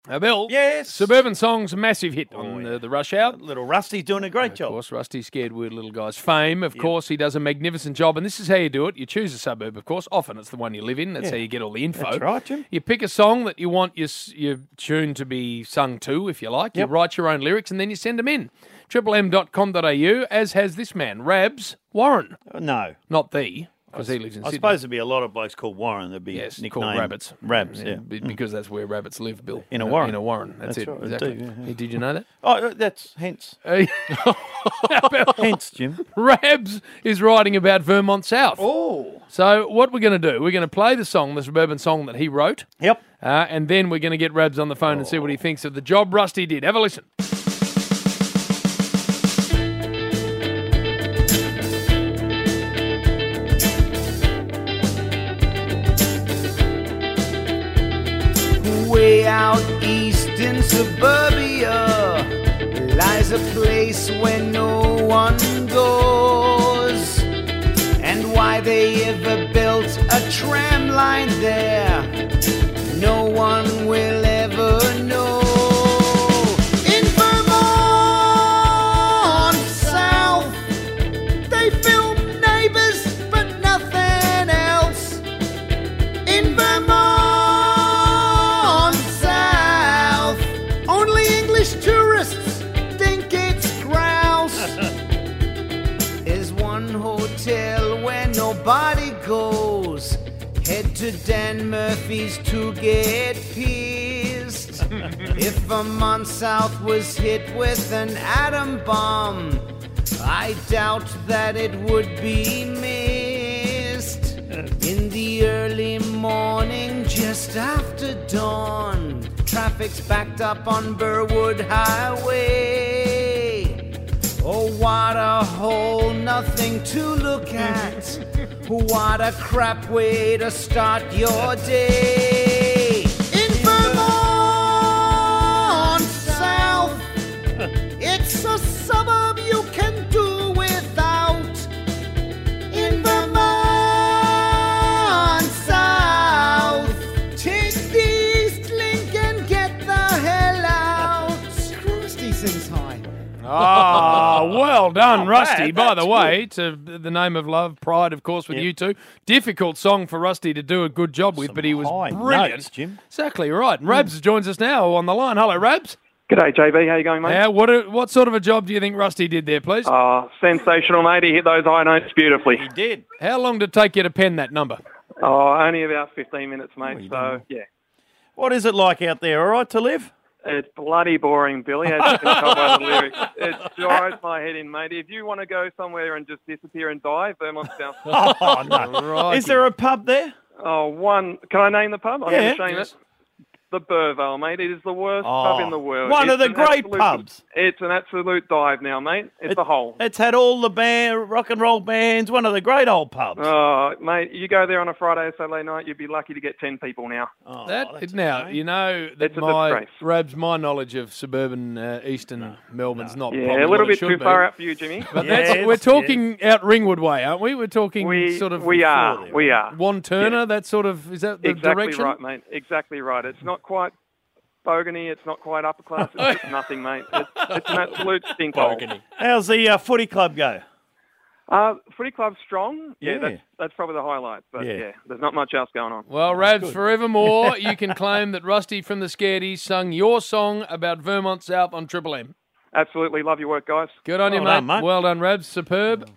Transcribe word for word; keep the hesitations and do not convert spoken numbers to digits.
Uh, Bill, Yes. Suburban Song's a massive hit on uh, the Rush Hour. Little Rusty's doing a great Of job. course, Rusty Scared Weird Little Guy's fame. Of course, he does a magnificent job. And this is how you do it. You choose a suburb, of course. Often it's the one you live in. That's Yeah. how you get all the info. That's right, Jim. You pick a song that you want your, s- your tune to be sung to, if you like. Yep. You write your own lyrics and then you send them in. triple m dot com dot a u, as has this man, Rabs Warren. Uh, No. Not the, because he lives in I Sydney. suppose there'd be a lot of blokes called Warren. There'd be Yes, nicknamed called rabbits. Rabs, yeah. be- Because that's where rabbits live, Bill. In a Uh, warren. In a warren. That's, That's it. right, Exactly. do, yeah, yeah. Hey, Did you know that? Oh, uh, that's hence. Uh, How about Hence, Jim. Rabs is writing about Vermont South. Oh. So what we're going to do, we're going to play the song, the Suburban Song that he wrote, Yep. uh, and then we're going to get Rabs on the phone and see what he thinks of the job Rusty did. Have a listen. Way out east in suburbia lies a place where no one goes. And why they ever built a tram line there, no one will ever know. In Vermont South, they film Neighbours but nothing else. In Vermont South, only English tourists think it's grouse. There's one hotel where nobody goes. Head to Dan Murphy's to get pissed. If Vermont South was hit with an atom bomb, I doubt that it would be missed. In the early morning, just after dawn, traffic's backed up on Burwood Highway. Oh, what a hole, nothing to look at. What a crap way to start your day. In Vermont South, it's a suburb you can do without. In Vermont South, take the East Link and get the hell out. Krusty sings high. Ah, well done, Rusty. bad. By the That's way, to the name of love, pride, of course, with Yep. you two. Difficult song for Rusty to do a good job with, Some but he was high brilliant. notes, Jim. Exactly right. And Rabs joins us now on the line. Hello, Rabs. G'day, J B. How you going, mate? Yeah, what a, what sort of a job do you think Rusty did there, please? Oh, sensational, mate. He hit those high notes beautifully. He did. How long did it take you to pen that number? Oh, only about fifteen minutes, mate. you so, done yeah. What is it like out there? All right to live? It's bloody boring, Billy, as you can tell by the lyrics. It drives my head in, mate. If you want to go somewhere and just disappear and die, Vermont South. Oh, no. Right. Is there a pub there? Oh, one. Can I name the pub? I'm Yeah. going to shame Yes. it. The Burvale, mate. It is the worst Oh, pub in the world. one of It's the an great absolute- pubs. It's an absolute dive now, mate. It's It- a hole. It's had all the band, rock and roll bands, one of the great old pubs. Oh, mate, you go there on a Friday or Saturday night, you'd be lucky to get ten people now. Oh, That that's now, okay. you know that It's a my disgrace. Rabs, my knowledge of suburban uh, eastern Melbourne's not Yeah, probably a little what it bit should too be. far out for you, Jimmy. But Yes, that's, we're yes. talking out Ringwood way, aren't we? We're talking We, sort of we are, there. we are. Wan Turner. That sort of is that the Exactly direction? right, mate. Exactly right. It's not quite bogany. It's not quite upper class. It's just nothing, mate. It's, it's an absolute stinkhole. How's the uh, footy club go? Uh, footy club's strong. Yeah, Yeah. That's, that's probably the highlight. But Yeah. yeah. there's not much else going on. Well, Rabs, forevermore, you can claim that Rusty from the Scaredies sung your song about Vermont South on Triple M. Absolutely love your work, guys. Good on you, Well mate. done, mate. Well done, Rabs. Superb.